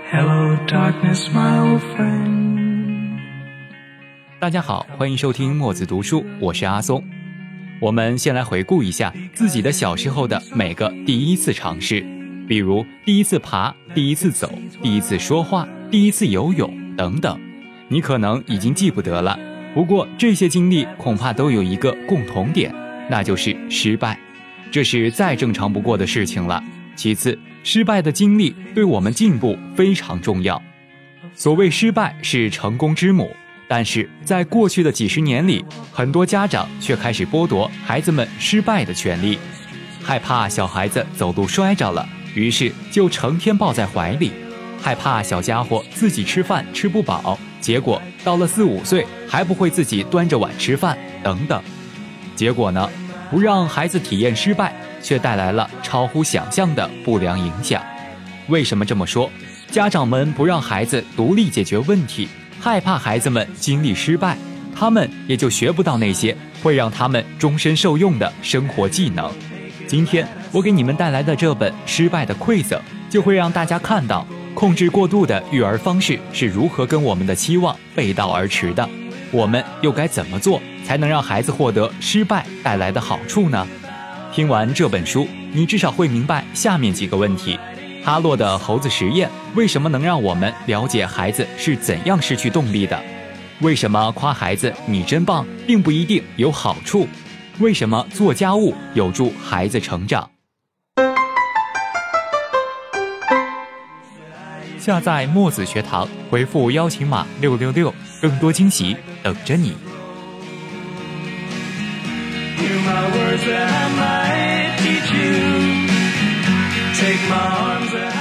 Hello, darkness, my old friend. 大家好，欢迎收听墨子读书，我是阿松。我们先来回顾一下自己的小时候的每个第一次尝试，比如第一次爬、第一次走、第一次说话、第一次游泳等等。你可能已经记不得了，不过这些经历恐怕都有一个共同点，那就是失败。这是再正常不过的事情了。其次，失败的经历对我们进步非常重要。所谓失败是成功之母，但是在过去的几十年里，很多家长却开始剥夺孩子们失败的权利。害怕小孩子走路摔着了，于是就成天抱在怀里；害怕小家伙自己吃饭吃不饱，结果到了4、5岁还不会自己端着碗吃饭等等。结果呢，不让孩子体验失败，却带来了超乎想象的不良影响。为什么这么说？家长们不让孩子独立解决问题，害怕孩子们经历失败，他们也就学不到那些会让他们终身受用的生活技能。今天我给你们带来的这本《失败的馈赠》，就会让大家看到控制过度的育儿方式是如何跟我们的期望背道而驰的。我们又该怎么做才能让孩子获得失败带来的好处呢？听完这本书，你至少会明白下面几个问题。哈洛的猴子实验为什么能让我们了解孩子是怎样失去动力的？为什么夸孩子你真棒并不一定有好处？为什么做家务有助孩子成长？下载墨子学堂，回复邀请码666，更多惊喜等着你。 Hear my words that I might teach you. Take my arms and